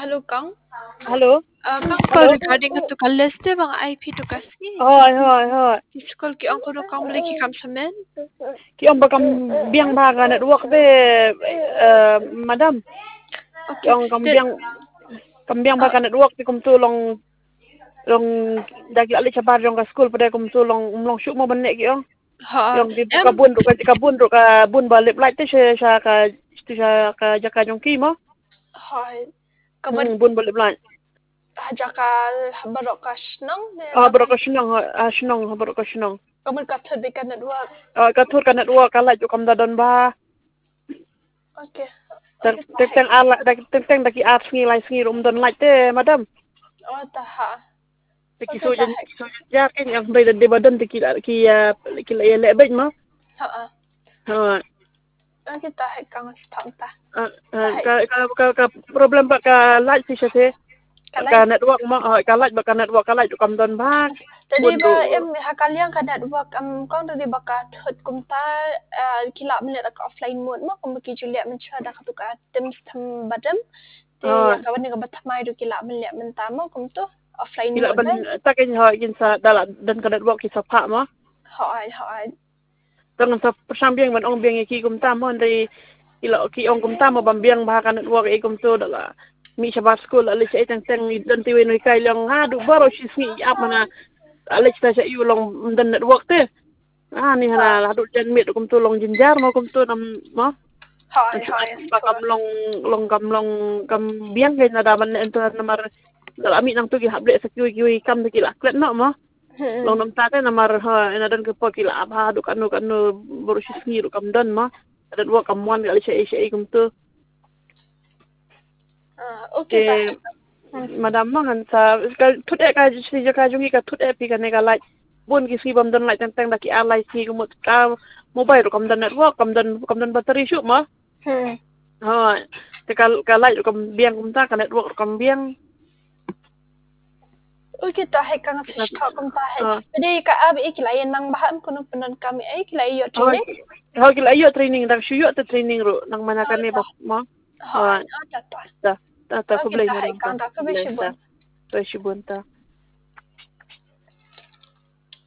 hello Kang. Hello? Kang call Hello? regarding to ka list bang IP to kasi. Hoi. School ki ang kuno kang balik ki kam samen. Ki ông bà cầm biang bà gà network de madam. Ki Okay. ông cầm biang bà gà network thì cùng tu long dagi ali chabar jong ka school pada cùng tu long shoot mo banne ki ông. Yang di kabun ru ka bun ba lip light te sha ka jaka jong ki mo. Hai. Kaban Bun ba lip light. hajakal barok ka shnang ne. Barok ka shnong barok ka shnong. Kaban ka thodi ka network. Ka thur ka network ka light kam da don ba. Okay. Teng daki art ngi don light te madam. Oh taha. Tiki so ja ken yang bay de badan tiki ki le bay ma. Ha. Ha. Okay taha kang thang ta. Ka problem ba ka light si se. Ka network ma ka light kam don ba. Tadi ba em hakaliang ka network kong tadi baka thot kumta kila minute ka offline mode mo kung baki julia men chada ka tuka tems tham badam te ka wani ka batmai du kila minute men tamo kum to offline mode ban ta ken ha gin sa dala dan ka network ki sa pha ma. Hai. Tang sa sambiang ban ong biang ki kum ta mo ndai ki ong kum ta mo bambiang ba ka network e kum to dala mi sa school ali sa teng dan ti wen kai lang ha du baro si sni ap mana ali sa yu long dan network te. Ni hana la du jen mi kum to long jinjar mo kum to nam mo. Hai. Kam biang ke na da ban ento namar dala mi nang tu ki hable sa ki kam ki la klet no mo. Long nam ta namar ha ina dan ke po ki la ba du kanu boro si sni ru kam dan ma. Dan wo kam wan ali sa kum to. Okay. Madam mangan sa thut ka si ka jungi ka thut pi ka ne ka like bun ki si bam dan like teng da ki alai si ko ka mobile kam dan network kam dan battery shoot ma. Ha te ka like kam biang kum ta ka network kam biang. Okay taha kang fish talk kum taha. Jadi ka ab ikilayan nang bahan kuno penan kami ikilay yo training. Ha ki la yo training dak shu yo te training ru nang mana ka ne ba ma. Ha ta ko blay na lang ta. Blay ta.